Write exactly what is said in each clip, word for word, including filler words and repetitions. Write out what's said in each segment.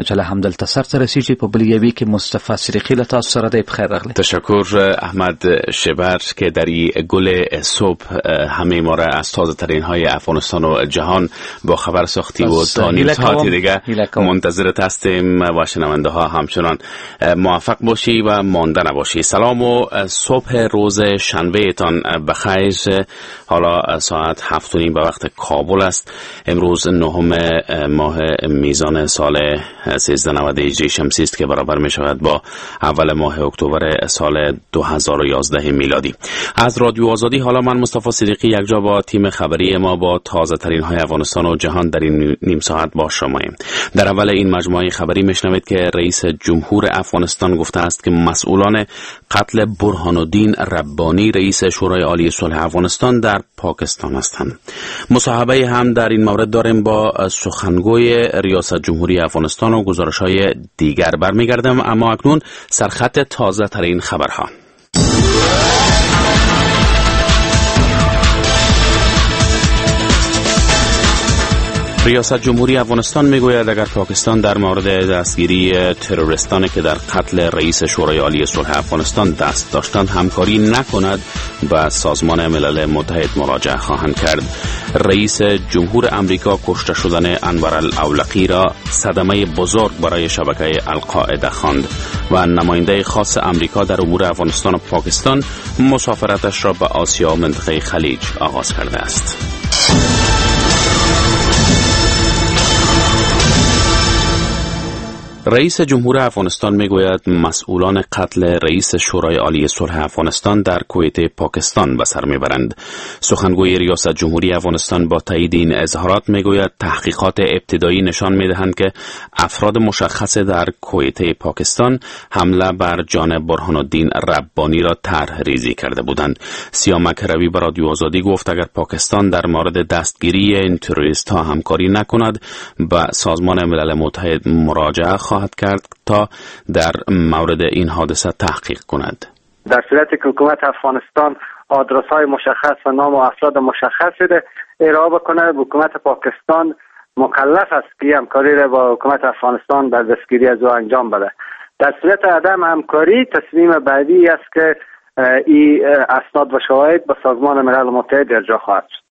مجله همدلته سرته رسیږي په بل یوې کې مصطفی صدیقی له تاسو سره دی. بخیر راغلی. تشکر احمد شبر که در این گل صبح همه ما را از تازه ترین های افغانستان و جهان با خبر ساختی و تا نیم ساعتی دیگه منتظرت هستیم و شنونده ها همچنان موفق باشی و مانده نباشی. سلام و صبح روز شنبه تان بخیر. حالا ساعت هفت و نیم به وقت کابل است. امروز نهم ماه میزان سال سیزده نود هجری شمسی است که برابر می شود با اول ماه اکتبر سال دو هزار و یازده میلادی. از رادیو آزادی حالا من مصطفی صدیقی یکجا با تیم خبری ما با تازه ترین های افغانستان و جهان در این نیم ساعت با شماییم. در اول این مجموعه خبری میشنوید که رئیس جمهور افغانستان گفته است که مسئولان قتل برهان الدین ربانی رئیس شورای عالی صلح افغانستان در پاکستان هستند. مصاحبه هم در این مورد داریم با سخنگوی ریاست جمهوری افغانستان و گزارش‌های دیگر. برمیگردم اما اکنون سرخط تازه ترین خبرها. ریاست جمهوری افغانستان میگوید اگر پاکستان در مورد دستگیری تروریستانی که در قتل رئیس شورای عالی صلح افغانستان دست داشتند همکاری نکند به سازمان ملل متحد مراجعه خواهند کرد. رئیس جمهور امریکا کشته شدن انور الاولقی را صدمه بزرگ برای شبکه القاعده خواند و نماینده خاص امریکا در امور افغانستان و پاکستان مسافرتش را به آسیا و منطقه خلیج آغاز کرده است. رئیس جمهور افغانستان میگوید مسئولان قتل رئیس شورای عالی صلح افغانستان در کویت پاکستان به سر میبرند. سخنگوی ریاست جمهوری افغانستان با تایید این اظهارات میگوید تحقیقات ابتدایی نشان میدهند که افراد مشخص در کویت پاکستان حمله بر جان برهان الدین ربانی را طرح ریزی کرده بودند. سیامک روی به رادیو آزادی گفت اگر پاکستان در مورد دستگیری این تروریست ها همکاری نکند به سازمان ملل متحد مراجعه خواهد کرد تا در مورد این حادثه تحقیق کند. در صورتی که حکومت افغانستان آدرس های مشخص و نام و افراد مشخصی ده ارائه بکنه، حکومت پاکستان مکلف است که همکاری را با حکومت افغانستان در دستگیری از او انجام بده. در صورت عدم همکاری تصمیم بعدی است که این اسناد و شواهد به سازمان ملل متحد ارجاع خواهد شد.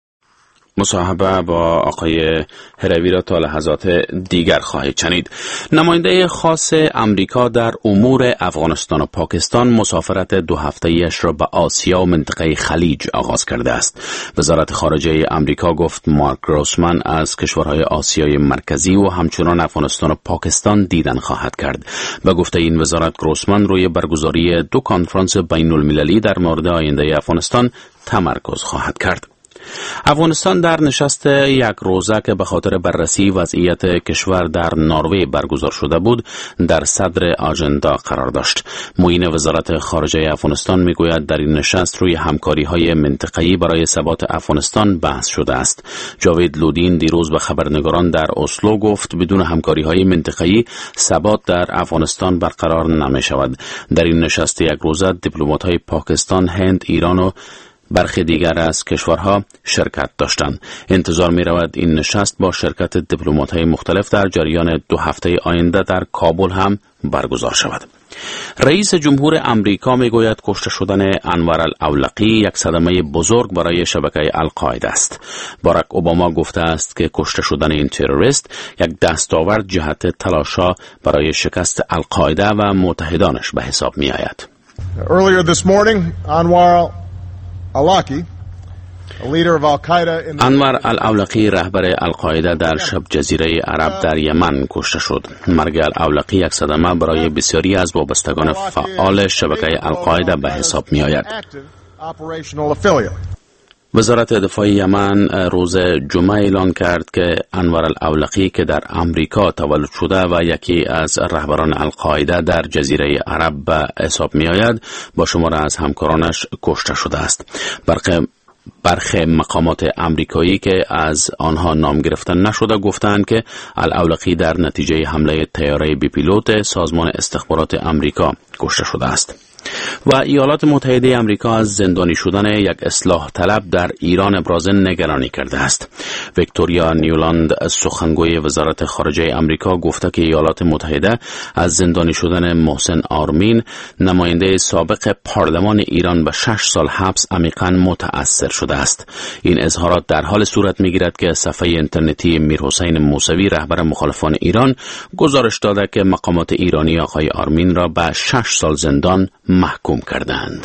مصاحبه با آقای هروی را تا لحظات دیگر خواهید شنید. نماینده خاص امریکا در امور افغانستان و پاکستان مسافرت دو هفته‌ایش را به آسیا و منطقه خلیج آغاز کرده است. وزارت خارجه امریکا گفت مارک گروسمن از کشورهای آسیای مرکزی و همچنان افغانستان و پاکستان دیدن خواهد کرد. به گفته این وزارت گروسمن روی برگزاری دو کنفرانس بین المللی در مورد آینده افغانستان تمرکز خواهد کرد. افغانستان در نشست یک روزه که به خاطر بررسی وضعیت کشور در نروژ برگزار شده بود در صدر آژاندا قرار داشت. معین وزارت خارجه افغانستان میگوید در این نشست روی همکاری‌های منطقه‌ای برای ثبات افغانستان بحث شده است. جاوید لودین دیروز به خبرنگاران در اسلو گفت بدون همکاری‌های منطقه‌ای ثبات در افغانستان برقرار نمی‌شود. در این نشست یک روزه دیپلمات‌های پاکستان، هند، ایران و برخی دیگر از کشورها شرکت داشتند. انتظار می رود این نشست با شرکت دیپلمات‌های مختلف در جریان دو هفته آینده در کابل هم برگزار شود. رئیس جمهور امریکا می گوید کشته شدن انور الاولقی یک صدمه بزرگ برای شبکه القاعده است. باراک اوباما گفته است که کشته شدن این تروریست یک دستاورد جهت تلاش‌ها برای شکست القاعده و متحدانش به حساب می آید. Earlier this morning, Anwar انور الاولقی رهبر القاعده در شبه جزیره عرب در یمن کشته شد. مرگ الاولقی یک صدمه برای بسیاری از وابستگان فعال شبکه القاعده به حساب می آید. وزارت دفاع یمن روز جمعه اعلان کرد که انور الاولقی که در امریکا تولد شده و یکی از رهبران القاعده در جزیره عرب به حساب می آید با شمار از همکارانش کشته شده است. برخی برخی مقامات امریکایی که از آنها نام گرفتن نشده گفتند که الاولقی در نتیجه حمله طیاره بی پیلوت سازمان استخبارات امریکا کشته شده است. و ایالات متحده آمریکا از زندانی شدن یک اصلاح طلب در ایران ابراز نگرانی کرده است. ویکتوریا نیولاند سخنگوی وزارت خارجه آمریکا گفته که ایالات متحده از زندانی شدن محسن آرمین، نماینده سابق پارلمان ایران، به شش سال حبس عمیقاً متأثر شده است. این اظهارات در حال صورت می‌گیرد که صفحه اینترنتی میرحسین موسوی، رهبر مخالفان ایران، گزارش داده که مقامات ایرانی آقای آرمین را به شش سال زندان محکوم کردند.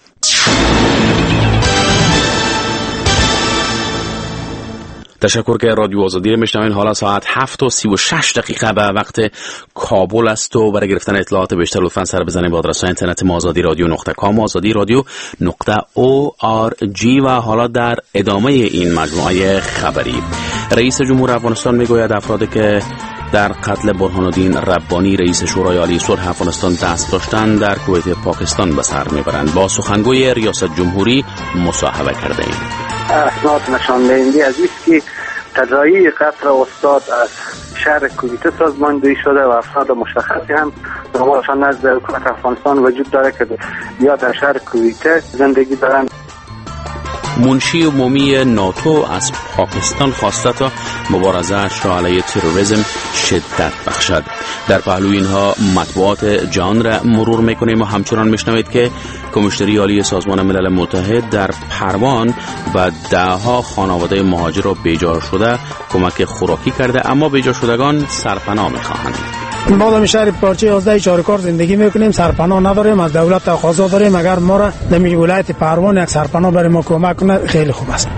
تشکر که رادیو آزادی را میشنوین. حالا ساعت هفت و سی و شش دقیقه به وقت کابل است و برای گرفتن اطلاعات بیشتر لطفاً سر بزنید به آدرس اینترنت ما آزادی رادیو نقطه کام، آزادی رادیو نقطه او آر جی. و حالا در ادامه این مجموعه خبری، رئیس جمهور افغانستان میگوید افرادی که در قتل برهان الدین ربانی رئیس شورای عالی صلح افغانستان دست داشتند در کویت پاکستان به سر میبرند. با سخنگوی ریاست جمهوری مصاحبه کرده ایم. اسناد نشان دهنده از است که تداعی قتل استاد از شهر کویت سازماندهی شده و افراد مشخصی هم نامشان نزد حکومت افغانستان وجود داره که یا در شهر کویت زندگی دارند. منشی عمومی ناتو از پاکستان خواسته تا مبارزه‌اش را علیه تروریسم شدت بخشد. در پهلوی اینها مطبوعات جهان را مرور میکنیم و همچنان میشنوید که کمیشنری عالی سازمان ملل متحد در پروان و دهها خانواده مهاجر و بیجار شده کمک خوراکی کرده، اما بیجار شدگان سرپناه میخواهند. ما در شهر پارچه یازده چارکار زندگی میکنیم، سرپناه نداریم، از دولت تقاضا داریم اگر ما را در ولایت پروان یک سرپناه برای ما کمک کنه خیلی خوب است.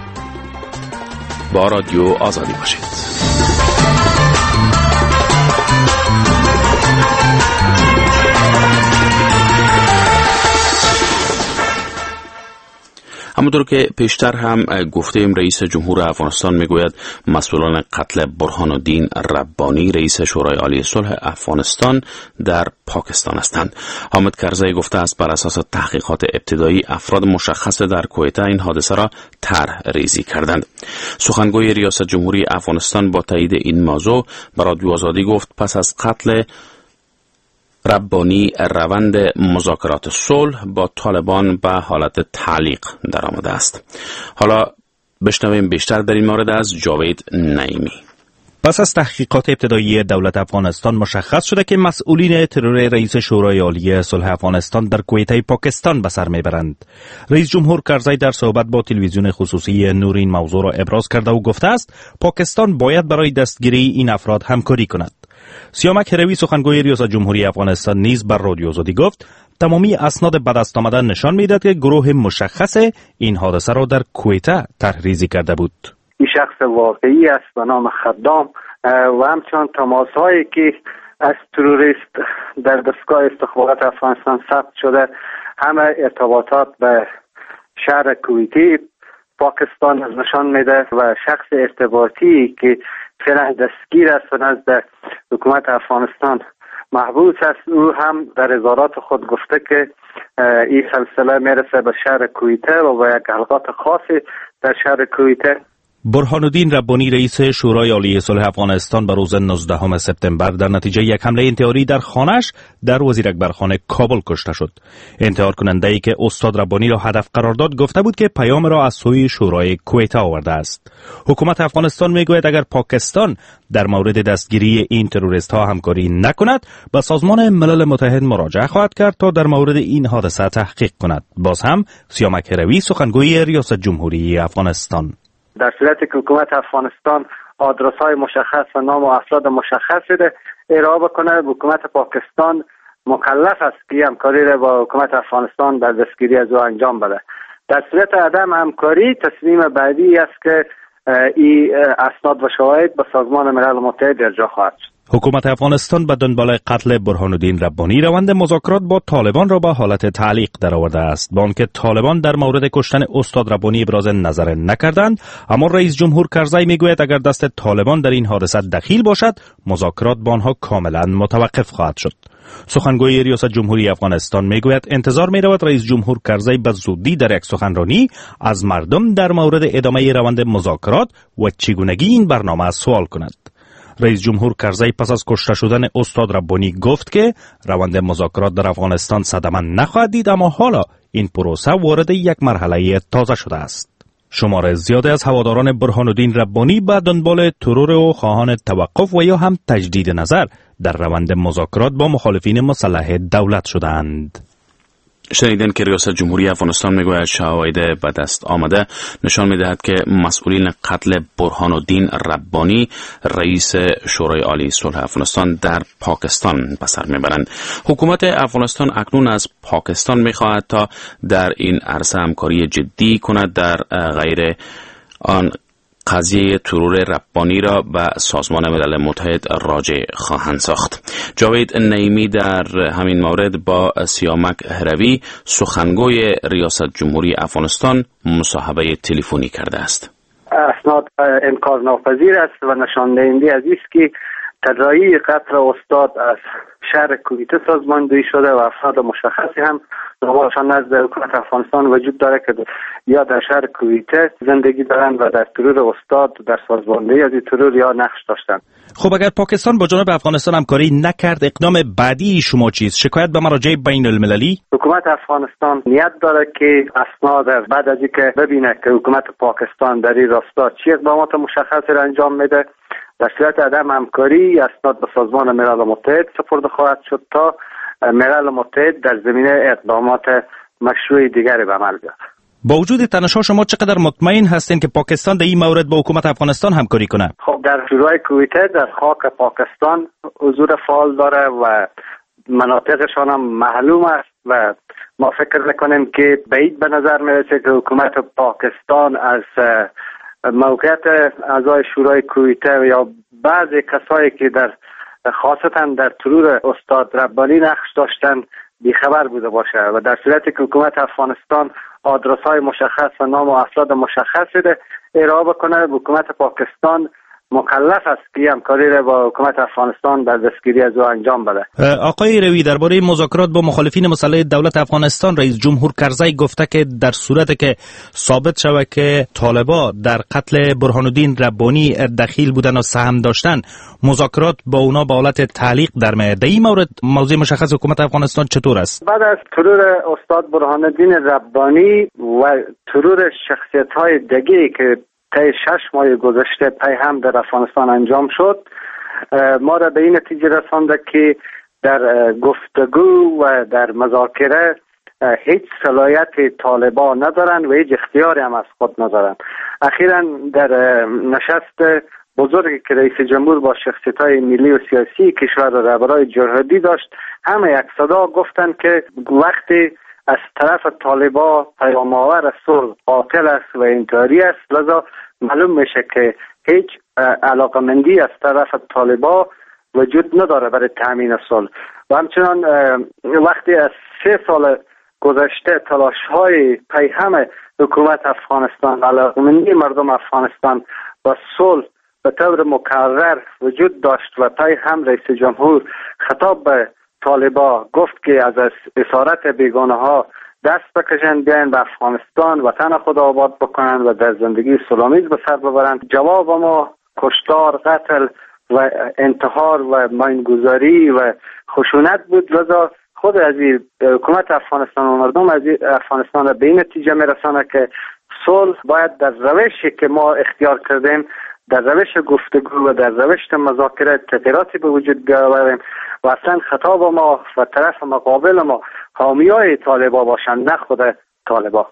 با رادیو آزادی باشید. همونطور که پیشتر هم گفتیم، رئیس جمهور افغانستان میگوید مسئولان قتل برهان الدین ربانی رئیس شورای عالی صلح افغانستان در پاکستان هستند. حامد کرزی گفته است بر اساس تحقیقات ابتدایی افراد مشخص در کویت این حادثه را طرح ریزی کردند. سخنگوی ریاست جمهوری افغانستان با تایید این موضوع به رادیو آزادی گفت پس از قتل ربانی روند مذاکرات صلح با طالبان به حالت تعلیق درآمده است. حالا بشنویم بیشتر در این مورد از جاوید نعیمی. پس از تحقیقات ابتدایی دولت افغانستان مشخص شده که مسئولین ترور رئیس شورای عالی صلح افغانستان در کویت پاکستان به سر میبرند. رئیس جمهور کرزی در صحبت با تلویزیون خصوصی نور این موضوع را ابراز کرده و گفته است پاکستان باید برای دستگیری این افراد همکاری کند. سیامک هروی سخنگوی ریاست جمهوری افغانستان نیز بر رادیو آزادی گفت تمامی اسناد به دست آمده نشان میدهد که گروه مشخص این حادثه را در کویت طرحریزی کرده بود. این شخص واقعی است به نام خدام و همچنان تماس‌هایی که از تروریست در دستگاه استخبارات افغانستان ثبت شده همه ارتباطات به شهر کویتی پاکستان از نشان میده و شخص ارتباطی که فعلا دستگیر است و نزد حکومت افغانستان محبوس است، او هم در اظهارات خود گفته که این سلسله میرسه به شهر کویت و با یک حلقات خاصی در شهر کویت. برهان الدین ربانی رئیس شورای عالی صلح افغانستان به روز نوزدهم سپتامبر در نتیجه یک حمله انتحاری در خانه‌اش در وزیر اکبرخانه کابل کشته شد. انتحار کننده ای که استاد ربانی را هدف قرار داد گفته بود که پیام را از سوی شورای کویت آورده است. حکومت افغانستان میگوید اگر پاکستان در مورد دستگیری این تروریست ها همکاری نکند به سازمان ملل متحد مراجعه خواهد کرد تا در مورد این حادثه تحقیق کند. باز هم سیامک هروی سخنگوی ریاست جمهوری افغانستان: در صورتی که حکومت افغانستان آدرس های مشخص و نام و افراد مشخص ده ارائه بکنه، حکومت پاکستان مکلف است که همکاری را با حکومت افغانستان در دستگیری از او انجام بده. در صورت عدم همکاری تصمیم بعدی است که این اسناد و شواهد به سازمان ملل متحد ارجاع خواهد شد. حکومت افغانستان به دنبال قتل برهان الدین ربانی روند مذاکرات با طالبان را به حالت تعلیق درآورده است. با آنکه طالبان در مورد کشتن استاد ربانی ابراز نظر نکردند، اما رئیس جمهور کرزی میگوید اگر دست طالبان در این حادثه دخیل باشد مذاکرات با آنها کاملا متوقف خواهد شد. سخنگوی ریاست جمهوری افغانستان میگوید انتظار میرود رئیس جمهور کرزی به زودی در یک سخنرانی از مردم در مورد ادامه روند مذاکرات و چگونگی این برنامه سوال کند. رئیس جمهور کرزی پس از کشته شدن استاد ربانی گفت که روند مذاکرات در افغانستان صدمه نخواهد دید، اما حالا این پروسه وارد یک مرحله تازه شده است. شمار زیادی از هواداران برهان الدین ربانی به دنبال ترور و خواهان توقف و یا هم تجدید نظر در روند مذاکرات با مخالفین مسلح دولت شدند. شنیدن که ریاست جمهوری افغانستان میگوید شواهد به دست آمده نشان میدهد که مسئولین قتل برهان الدین ربانی رئیس شورای عالی صلح افغانستان در پاکستان به سر میبرند. حکومت افغانستان اکنون از پاکستان میخواهد تا در این عرصه همکاری جدی کند در غیر آن قضیه ترور ربانی را به سازمان ملل متحد راجع خواهند ساخت. جاوید نعیمی در همین مورد با سیامک هروی سخنگوی ریاست جمهوری افغانستان مصاحبه تلفنی کرده است. اسناد انکار ناپذیر است و نشان دهنده از است که تداعی قتل استاد از شهر کویته سازماندهی شده و افراد مشخصی هم نامشان نزد حکومت افغانستان وجود داره که یا در شهر کویته زندگی دارند و در ترور استاد در سازماندهی از ترور یا نقش داشتند. خب اگر پاکستان با جانب افغانستان همکاری نکرد، اقدام بعدی شما چیست؟ شکایت به مراجع بین المللی؟ حکومت افغانستان نیت داره که اسناد بعد از اینکه ببینه که حکومت پاکستان در این راستا چه اقدامات مشخصی را انجام میده، در صورت عدم همکاری اسناد به سازمان ملل متحد سپرده خواهد شد تا ملل متحد در زمینه اقدامات مشروع دیگری به عمل بیاورد. با وجود تنش‌ها شما چقدر مطمئن هستین که پاکستان در این مورد با حکومت افغانستان همکاری کنه؟ خب در شورای کویته در خاک پاکستان حضور فعال داره و مناطقشان هم معلوم است و ما فکر میکنیم که بعید به نظر میرسه که حکومت پاکستان از موقعیت اعضای شورای کویته یا بعضی کسایی که در خاصتا در ترور استاد ربانی نقش داشتن بیخبر بوده باشه و در صورتی که حکومت افغانستان آدرس‌های مشخص و نام و افراد مشخصی ده ارائه بکنه، حکومت پاکستان مکلف است که همکاری را با حکومت افغانستان در دستگیری از او انجام بده. آقای روی، درباره مذاکرات با مخالفین مسلح دولت افغانستان رئیس جمهور کرزی گفته که در صورتی که ثابت شود که طالبا در قتل برهان الدین ربانی دخیل بودن و سهم داشتن، مذاکرات با اونا به حالت تعلیق در میاد. در این مورد موضوع مشخص حکومت افغانستان چطور است؟ بعد از ترور استاد برهان الدین ربانی و ترور شخصیت‌های دیگه‌ای که طی شش ماه گذشته پی هم در افغانستان انجام شد، ما را به این نتیجه رسانده که در گفتگو و در مذاکره هیچ صلاحیت طالبان ندارن و هیچ اختیاری هم از خود ندارن. اخیراً در نشست بزرگی که رئیس جمهور با شخصیت‌های ملی و سیاسی کشور را رهبرای جرهدی داشت، همه یک صدا گفتن که وقتی از طرف طالبا پیام آور صلح قاتل است و انتحاری است، لذا معلوم میشه که هیچ علاقمندی از طرف طالبا وجود نداره برای تامین صلح. و همچنان وقتی از سه سال گذشته تلاش‌های پیهم حکومت افغانستان، علاقمندی مردم افغانستان و صلح به طور مکرر وجود داشت و پی هم رئیس جمهور خطاب به طالبا گفت که از اسارت بیگانه ها دست بکشند، بیاین به افغانستان وطن خود آباد بکنند و در زندگی صلح‌آمیز به سر ببرند. جواب ما کشتار، قتل و انتحار و ماینگذاری و خشونت بود. لذا خود از حکومت افغانستان و مردم از افغانستان به این نتیجه میرسانه که صلح باید در روشی که ما اختیار کردیم، در روش گفتگو و در روش مذاکره تغییراتی به وجود بیاوریم و اصلا خطاب ما و طرف مقابل ما حامیای طالبا باشند، نه خود طالبا.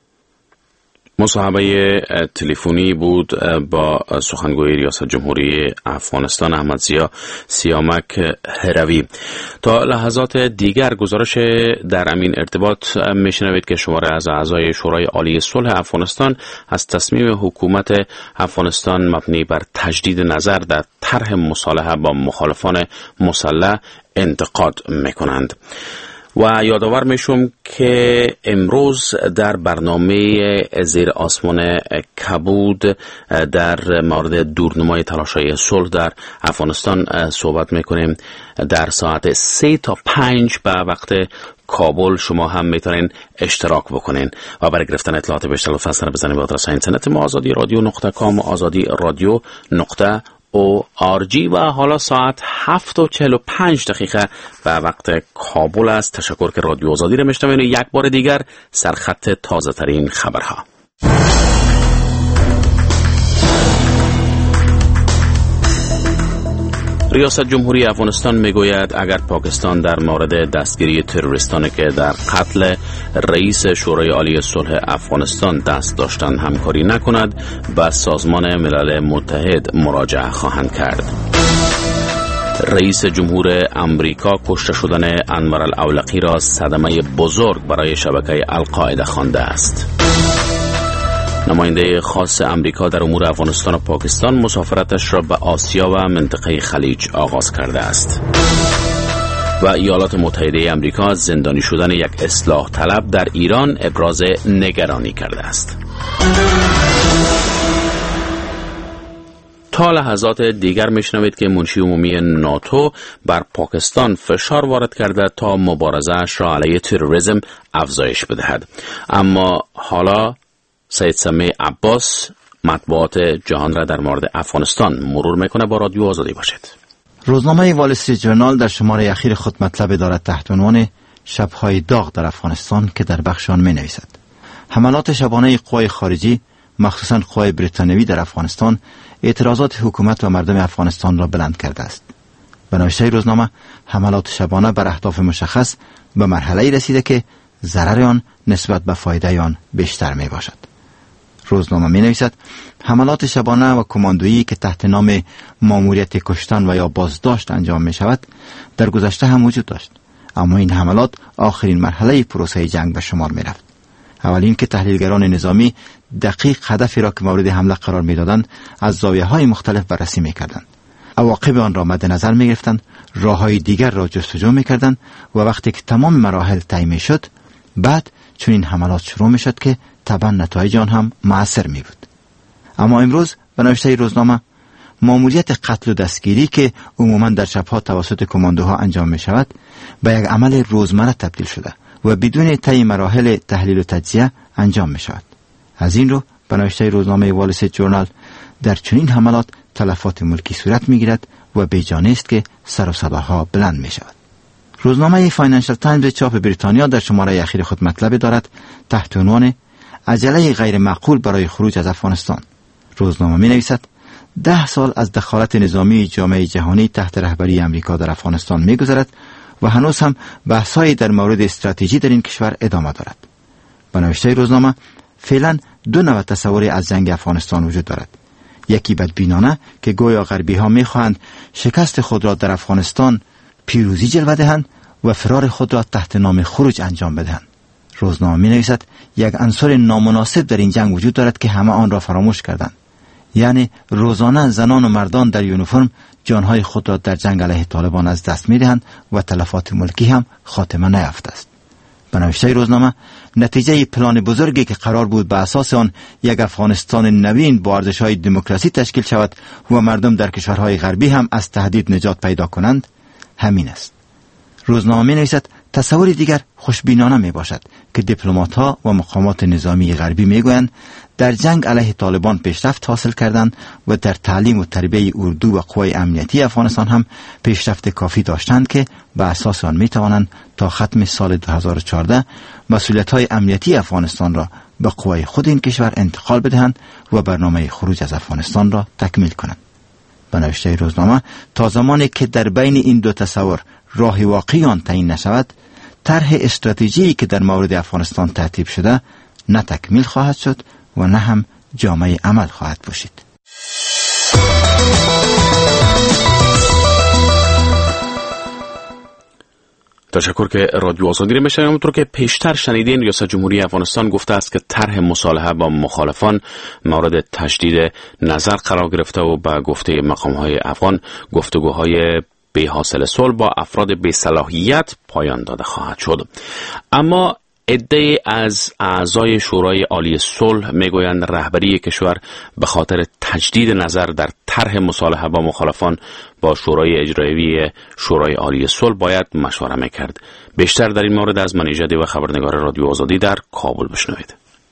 مصاحبه تلفنی بود با سخنگوی ریاست جمهوری افغانستان احمدضیا سیامک هروی. تا لحظات دیگر گزارش در امین ارتباط میشنوید که شماره از اعضای شورای عالی صلح افغانستان از تصمیم حکومت افغانستان مبنی بر تجدید نظر در طرح مصالحه با مخالفان مسلح انتقاد میکنند. و یادآور میشم که امروز در برنامه زیر آسمان کبود در مورد دورنمای تلاش‌های صلح در افغانستان صحبت میکنیم. در ساعت سه تا پنج به وقت کابل شما هم میتونین اشتراک بکنین و برای گرفتن اطلاعات بیشتر لطفاً سر بزنید به آدرس اینترنت ما آزادی رادیو نقطه کام، آزادی رادیو نقطه او آر جی و حالا ساعت هفت و چهل و پنج دقیقه و وقت کابل است. تشکر که رادیو آزادی را میشنوید. یک بار دیگر سرخط تازه ترین خبرها. ریاست جمهوری افغانستان میگوید اگر پاکستان در مورد دستگیری تروریستانی که در قتل رئیس شورای عالی صلح افغانستان دست داشتند همکاری نکند به سازمان ملل متحد مراجعه خواهند کرد. رئیس جمهور امریکا کشته شدن انور الاولقی را صدمه بزرگ برای شبکه القاعده خوانده است. نماینده خاص امریکا در امور افغانستان و پاکستان مسافرتش را به آسیا و منطقه خلیج آغاز کرده است. و ایالات متحده امریکا زندانی شدن یک اصلاح طلب در ایران ابراز نگرانی کرده است. تا لحظات دیگر میشنوید که منشی عمومی ناتو بر پاکستان فشار وارد کرده تا مبارزه‌اش را علیه تروریسم افزایش بدهد. اما حالا سید سمیع عباس مطبوعات جهان را در مورد افغانستان مرور میکنه. با رادیو آزادی باشید. روزنامه وال استریت ژورنال در شماره اخیر خود مطلب دارد تحت عنوان شب‌های داغ در افغانستان که در بخش آن می‌نویسد حملات شبانه قوای خارجی مخصوصاً قوای بریتانیایی در افغانستان اعتراضات حکومت و مردم افغانستان را بلند کرده است. به نوشته روزنامه حملات شبانه بر اهداف مشخص به مرحله‌ای رسیده که ضرر آن نسبت به فایده آن بیشتر میباشد. روزنامه می نویسد حملات شبانه و کماندویی که تحت نام ماموریت کشتن و یا بازداشت انجام می شود در گذشته هم وجود داشت، اما این حملات آخرین مرحله پروسه جنگ به شمار می رفت. اولین که تحلیلگران نظامی دقیق هدفی را که مورد حمله قرار می دادند از زاویه های مختلف بررسی می کردند، عواقب آن را مد نظر می گرفتند، راه های دیگر را جستجو می کردند و وقتی که تمام مراحل طی می شد بعد چون این حملات شروع می شد که طبعا نتایج آن هم مؤثر می بود. اما امروز به نوشته روزنامه ماموریت قتل و دستگیری که عموما در شبها توسط کماندوها انجام می شود به یک عمل روزمره تبدیل شده و بدون طی مراحل تحلیل و تجزیه انجام می شود. از این رو به نوشته روزنامه وال استریت ژورنال در چنین حملات تلفات ملکی صورت می گیرد و بیجانه است که سر و صداها بلند می شود. روزنامه فاینانشل تایمز چاپ بریتانیا در شماره اخیر خود مطلب دارد تحت عنوان عجله غیر معقول برای خروج از افغانستان. روزنامه می نویسد ده سال از دخالت نظامی جامعه جهانی تحت رهبری امریکا در افغانستان می گذرد و هنوز هم بحث‌هایی در مورد استراتژی در این کشور ادامه دارد. به نوشته روزنامه فعلا دو نوع تصوری از جنگ افغانستان وجود دارد. یکی بدبینانه که گویا غربی ها می خواهند شکست خود را در افغانستان پیروزی جلوه دهند و فرار خود را تحت نام خروج انجام بدهند. روزنامه می نویسد یک عنصر نامناسب در این جنگ وجود دارد که همه آن را فراموش کردند، یعنی روزانه زنان و مردان در یونیفرم جانهای خود را در جنگ علیه طالبان از دست می دهند و تلفات ملکی هم خاتمه نیافته است. به نوشته روزنامه نتیجه پلان بزرگی که قرار بود به اساس آن یک افغانستان نوین با ارزش‌های دموکراسی تشکیل شود و مردم در کشورهای غربی هم از تهدید نجات پیدا کنند همین است. روزنامه می نویسد تصوری دیگر خوشبینانه می باشد که دیپلمات‌ها و مقامات نظامی غربی می گویند در جنگ علیه طالبان پیشرفت حاصل کردند و در تعلیم و تربیت اردو و قوای امنیتی افغانستان هم پیشرفت کافی داشتند که به اساس آن می توانند تا ختم سال دو هزار و چهارده مسئولیت‌های امنیتی افغانستان را به قوای خود این کشور انتقال بدهند و برنامه خروج از افغانستان را تکمیل کنند. به نوشته روزنامه تا زمانی که در بین این دو تصور راه واقعی آن تعیین نشود، طرح استراتژی که در مورد افغانستان ترتیب شده نه تکمیل خواهد شد و نه هم جامعه عمل خواهد پوشید. تشکر که رادیو آزادی را میشنوید. همونطور که پیشتر شنیدین ریاست جمهوری افغانستان گفته است که طرح مصالحه با مخالفان مورد تجدید نظر قرار گرفته و به گفته مقام‌های افغان گفتگوهای به حاصل صلح با افراد بی صلاحیت پایان داده خواهد شد. اما عده‌ای از اعضای شورای عالی صلح میگویند رهبری کشور به خاطر تجدید نظر در طرح مصالحه با مخالفان با شورای اجرایی شورای عالی صلح باید مشوره میکرد. بیشتر در این مورد از منیژدی و خبرنگار رادیو آزادی در کابل بشنوید.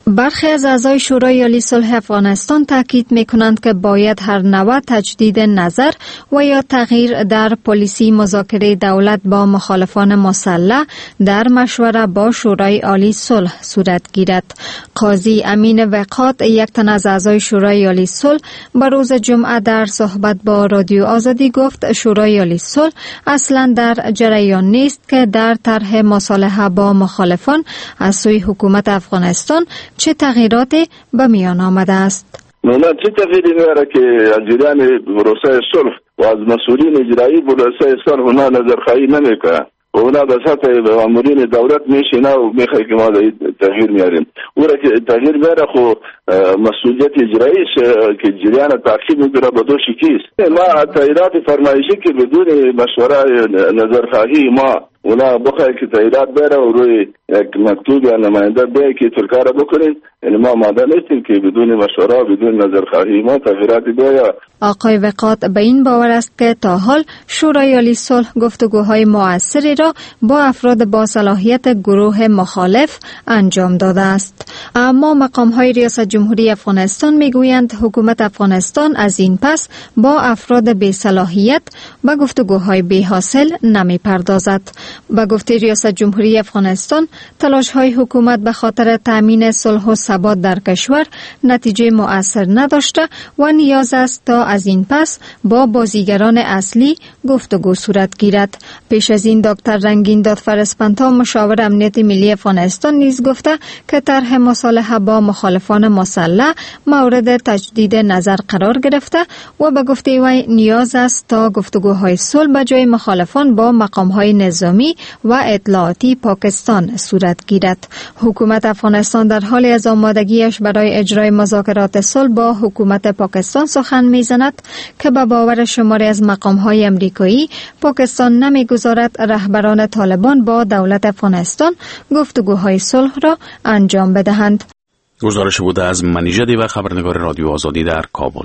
برخی از اعضای شورای عالی صلح افغانستان تاکید می‌کنند که باید هر نوع تجدید نظر و یا تغییر در پالیسی مذاکره دولت با مخالفان مسلح در مشوره با شورای عالی صلح صورت گیرد. قاضی امین وقات، یک تن از اعضای شورای عالی صلح، به روز جمعه در صحبت با رادیو آزادی گفت شورای عالی صلح اصلا در جریان نیست که در طرح مصالحه با مخالفان از سوی حکومت افغانستان چه تغییراتی به میان آمده است. نه چه تغییری میاره که از جریان پروسه صلح و از مسئولین اجرایی پروسه صلح اونا نظرخواهی نمیکنه. اونا به سطح مامورین دولت میشینه و میخواه که ما تغییر میاریم. او را که تغییر میاره خو مسئولیت اجرایی که جریان تعقیب میکنه به دو شکیست. ما تغییرات فرمایشی که بدون مشوره نظرخواهی ما اونا بخواه که تغییرات بیاره و روی یک مکتوب یا نماینده بیایی که ترکاره بکنین، یعنی ما ماده نیستیم که بدون مشوره و بدون نظرخواهی ما تغییرات بیاره. آقای وقات به این باور است که تا حال شورای عالی صلح گفتگوهای مؤثری را با افراد با صلاحیت گروه مخالف انجام داده است. اما مقام‌های ریاست جمهوری افغانستان میگویند حکومت افغانستان از این پس با افراد بی صلاحیت به گفتگوهای بی حاصل نمی‌پردازد. با گفته ریاست جمهوری افغانستان، تلاش‌های حکومت به خاطر تامین صلح و ثبات در کشور نتیجه مؤثر نداشته و نیاز است تا از این پس با بازیگران اصلی گفتگو صورت گیرد. پیش از این دکتر رنگین دادفرسپنتا، مشاور امنیت ملی افغانستان، نیز گفته که طرح مصالحه با مخالفان مسلح مورد تجدید نظر قرار گرفته و به گفته وی نیاز است تا گفتگوهای صلح به جای مخالفان با مقام‌های نظامی و اطلاعاتی پاکستان صورت گیرد. حکومت افغانستان در حال از آمادگیش برای اجرای مذاکرات صلح با حکومت پاکستان سخن میزند که به باور شماری از مقام‌های امریکایی، پاکستان نمیگذارد رهبران طالبان با دولت افغانستان گفتگوهای صلح را انجام بدهند. گزارش بوده از منیژدی و خبرنگار رادیو آزادی در کابل.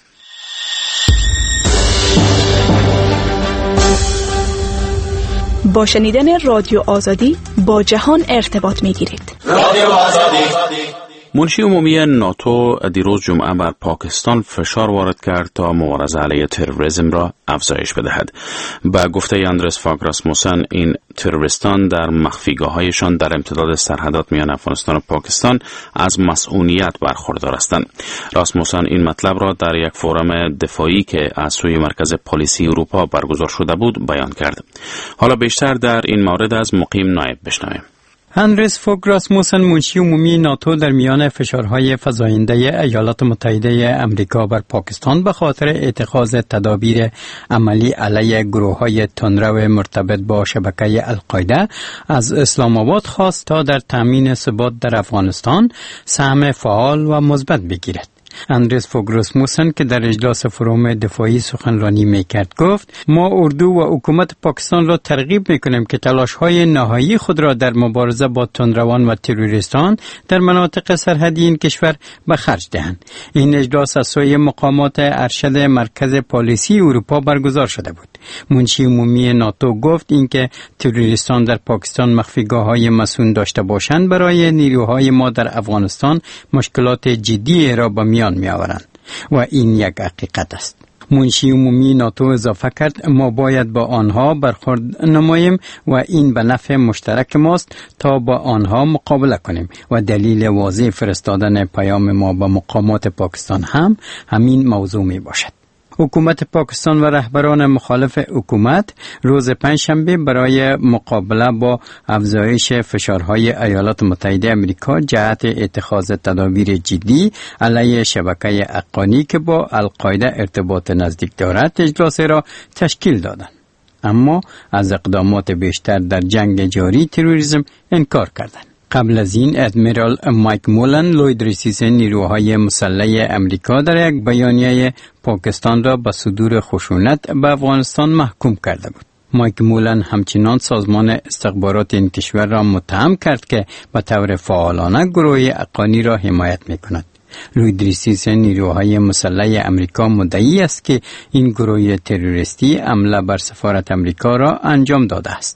با شنیدن رادیو آزادی با جهان ارتباط می‌گیرید. رادیو آزادی. منشی عمومی ناتو دیروز جمعه بر پاکستان فشار وارد کرد تا مبارزه علیه تروریسم را افزایش بدهد. با گفته اندرس فاگ راسموسن، این تروریستان در مخفیگاه‌هایشان در امتداد سرحدات میان افغانستان و پاکستان از مسئولیت برخوردار هستند. راسموسن این مطلب را در یک فورم دفاعی که از سوی مرکز پلیسی اروپا برگزار شده بود بیان کرد. حالا بیشتر در این مورد از مقیم نایب بشنویم. اندرس فاگ راسموسن، منشی عمومی ناتو، در میان فشارهای فزاینده ایالات متحده امریکا بر پاکستان به خاطر اتخاذ تدابیر عملی علیه گروه‌های تندرو مرتبط با شبکه القاعده از اسلام آباد خواست تا در تامین ثبات در افغانستان سهم فعال و مثبت بگیرد. اندرس فاگ راسموسن که در اجلاس فروم دفاعی سخنرانی میکرد گفت: ما اردو و حکومت پاکستان را ترغیب میکنیم که تلاش‌های نهایی خود را در مبارزه با تندروان و تروریستان در مناطق سرحدی این کشور به خرج دهند. این اجلاس از سوی مقامات ارشد مرکز پالیسی اروپا برگزار شده بود. منشی عمومی ناتو گفت اینکه تروریستان در پاکستان مخفیگاه‌های مسئول داشته باشند برای نیروهای ما در افغانستان مشکلات جدی را به میان می آورند و این یک حقیقت است. منشی عمومی ناتو اضافه کرد: ما باید با آنها برخورد نماییم و این به نفع مشترک ماست تا با آنها مقابله کنیم و دلیل واضح فرستادن پیام ما به مقامات پاکستان هم همین موضوع می باشد. حکومت پاکستان و رهبران مخالف حکومت روز پنجشنبه برای مقابله با افزایش فشارهای ایالات متحده امریکا جهت اتخاذ تدابیر جدی علیه شبکه حقانی که با القاعده ارتباط نزدیک دارد اجلاس را تشکیل دادند، اما از اقدامات بیشتر در جنگ جاری تروریسم انکار کردند. قبل از این ادمیرال مایک مولن، لوید رئیس نیروهای مسلح امریکا، در یک بیانیه پاکستان را به صدور خشونت به افغانستان محکوم کرده بود. مایک مولن همچنان سازمان استخبارات این کشور را متهم کرد که به طور فعالانه گروه حقانی را حمایت می‌کند. لوید رئیس نیروهای مسلح امریکا مدعی است که این گروه تروریستی حمله بر سفارت امریکا را انجام داده است.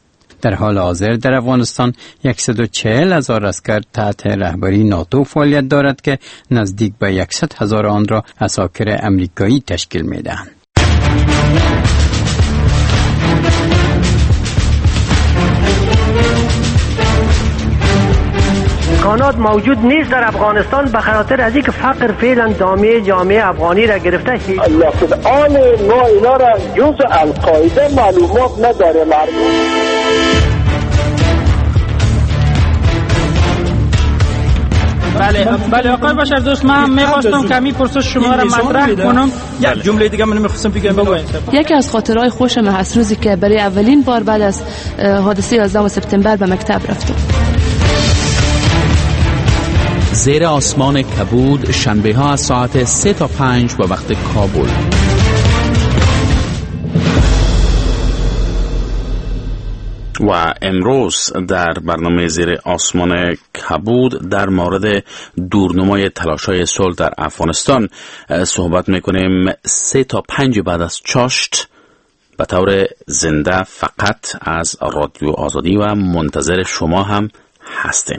در حال حاضر در افغانستان صد و چهل هزار عسکر تحت رهبری ناتو فعالیت دارد که نزدیک به صد هزار آن را عساکر امریکایی تشکیل می‌دهند. امکانات موجود نیست در افغانستان به خاطر از اینکه فقر فعلا دامه جامعه افغانی را گرفته. لکن آن ما اینا را جز القاعده معلومات نداره مردم. بله بله آقای بشر دوست، من می‌خواستم کمی پرسش شما را مطرح کنم. یک جمله دیگه من می‌خواستم بگم. بگوین. یکی از خاطرهای خوشم هست روزی که برای اولین بار بعد از حادثه یازدهم سپتامبر به مکتب رفتم. زیر آسمان کبود شنبه ها از ساعت سه تا پنج به وقت کابل. و امروز در برنامه زیر آسمان کبود در مورد دورنمای تلاش‌های صلح در افغانستان صحبت میکنیم. سه تا پنج بعد از چاشت به طور زنده فقط از رادیو آزادی و منتظر شما هم هستیم.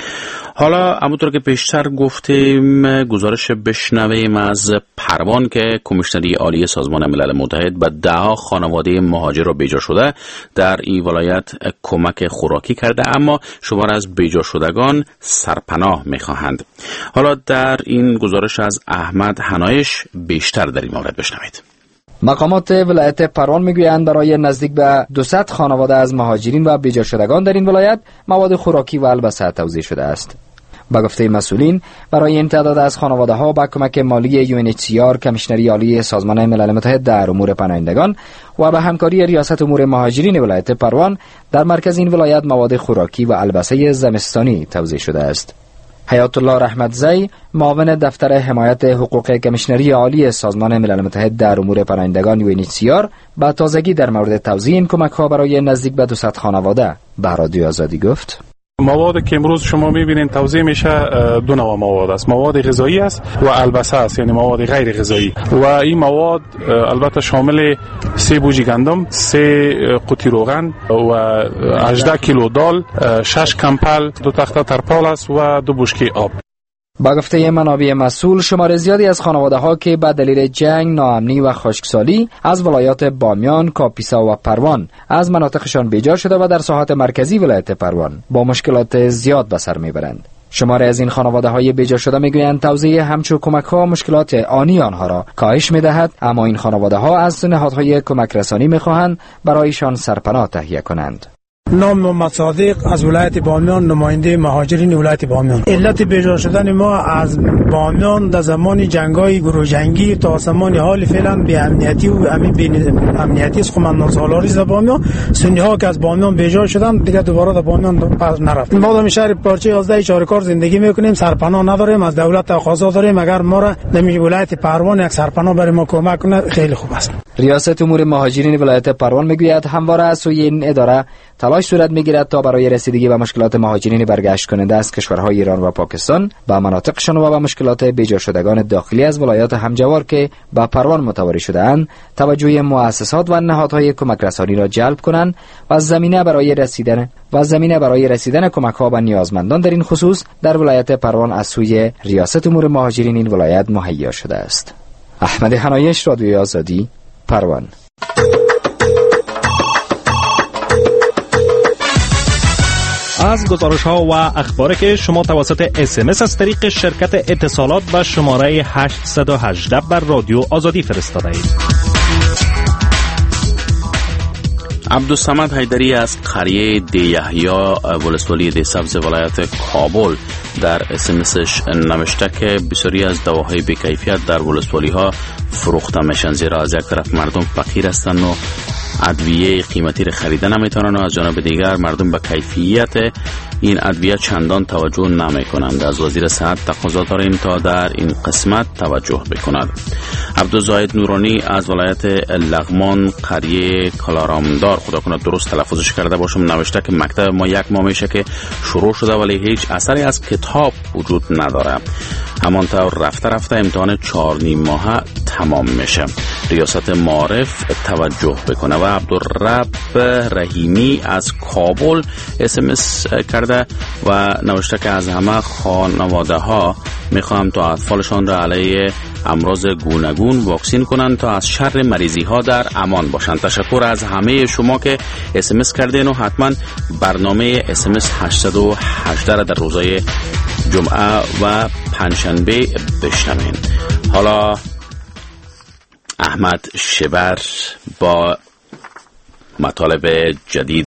حالا همونطور که پیشتر گفتیم گزارش بشنویم از پروان که کمیشنری عالی سازمان ملل متحد به ده خانواده مهاجر و بیجا شده در این ولایت کمک خوراکی کرده، اما شمار از بیجا شدگان سرپناه میخواهند. حالا در این گزارش از احمد حنایش بیشتر در این مورد بشنوید. مقامات ولایت پروان میگویند برای نزدیک به دویست خانواده از مهاجرین و بیجا شدگان در این ولایت مواد خوراکی و البسه توزیع شده است. با گفته مسئولین برای این تعداد از خانواده ها با کمک مالی یو ان اچ سی آر کمیشنری عالی سازمان ملل متحد در امور پناهندگان و به همکاری ریاست امور مهاجرین ولایت پروان در مرکز این ولایت مواد خوراکی و البسه زمستانی توزیع شده است. حیات الله رحمتزی معاون دفتر حمایت حقوق کمیشنری عالی سازمان ملل متحد در امور پناهندگان یو ان اچ سی آر با تازگی در مورد توزیع این کمک ها برای نزدیک به دویست خانواده به رادیو آزادی گفت: موادی که امروز شما میبینید توزیع میشه دو نوع مواد است. مواد غذایی است و البسه است، یعنی مواد غیر غذایی. و این مواد البته شامل سه بوجی گندم، سه قوطی روغن و هجده کیلو دال، شش کمپل، دو تخته ترپال است و دو بشکه آب. با گفته منابع مسئول شمار زیادی از خانواده ها که به دلیل جنگ، ناامنی و خشکسالی از ولایات بامیان، کاپیسا و پروان از مناطقشان بیجا شده و در ساحات مرکزی ولایت پروان با مشکلات زیاد به سر میبرند. شمار از این خانواده های بیجا شده میگویند توزیع همچون کمک ها مشکلات آنی آنها را کاهش میدهد، اما این خانواده ها از نهادهای کمک رسانی میخواهند برایشان سرپناه تهیه کنند. نام محمد صادق از ولایت بامیان، نماینده مهاجرین ولایت بامیان. علت بیجا شدن ما از بامیان در زمان جنگای گروه جنگی تا زمان حال فعلا به امنیتی و امنیتی امنیتی است. خمندان سالاری از بامیان، سنی ها که از بامیان بیجا شدن دیگه دوباره در بامیان پس نرفتیم. ما در شهر پارچه یازده چارکار زندگی میکنیم، سرپناه نداریم، از دولت تقاضا داریم اگر ما را در ولایت پروان یک سرپناه برای ما کمک کنه خیلی خوب است. ریاست امور مهاجرین ولایت پروان میگوید همواره از سوی این اداره تلاش صورت میگیرد تا برای رسیدگی به مشکلات مهاجرین برگشت کننده از کشورهای ایران و پاکستان به مناطقشان و به مشکلات بیجا شدگان داخلی از ولایات همجوار که به پروان متواری شده‌اند توجه مؤسسات و نهادهای کمک رسانی را جلب کنند و زمینه برای رسیدن و زمینه برای رسیدن کمک‌ها به نیازمندان در این خصوص در ولایت پروان از سوی ریاست امور مهاجرین این ولایت مهیا شده است. احمد حنایش، رادیو آزادی، پروان. از گزارش ها و اخباری که شما توسط اس ام اس از طریق شرکت اتصالات به شماره هشت یک هشت بر رادیو آزادی فرستاده اید. عبدالصمد حیدری از قریه دی یحیی ولسوالی دی سبز ولایت کابل در اس ام اسش نوشته که بسیاری از دواهای بی‌کیفیت در ولسوالی ها فروخته میشن، زیرا از یک طرف مردم فقیر هستند و ادویه قیمتی را خریدن نمیتونن و از جانب دیگر مردم به کیفیت این ادویه چندان توجه نمیکنند. از وزیر صحت تقاضا داریم تا در این قسمت توجه بکند. عبدالزاید نورانی از ولایت لغمان قریه کلارامدار، خدا کنه درست تلفظش کرده باشم، نوشته که مکتب ما یک ماه میشه که شروع شده ولی هیچ اثری از کتاب وجود نداره. همانطور رفته رفته امتحان چهار نیم ماه تمام میشه. ریاست معارف توجه بکنه. و عبدالرب رحیمی از کابل اس ام اس کرده و نوشته که از همه خانواده ها میخوام تا اطفالشان را علیه امراض گوناگون واکسین کنند تا از شر مریضی ها در امان باشند. تشکر از همه شما که اس ام اس کردین و حتما برنامه اس ام اس هشتصد و هجده را در روزهای جمعه و پنجشنبه بشنوین. حالا احمد شبر با مطالب جدید